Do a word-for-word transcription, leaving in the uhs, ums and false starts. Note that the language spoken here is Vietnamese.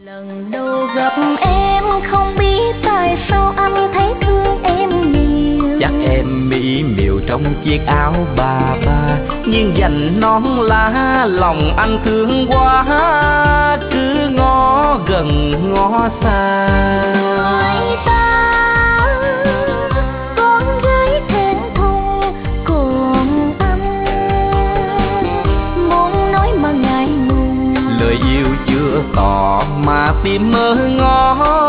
Lần đầu gặp em không biết tại sao anh thấy thương em nhiều. Chắc em mỹ miều trong chiếc áo bà ba, nhưng dành non lá lòng anh thương quá, cứ ngó gần ngó xa. Người ta con gái thẹn thùng, còn anh muốn nói mà ngại ngùng. Lời yêu chưa tỏ mà tim mơ ngó,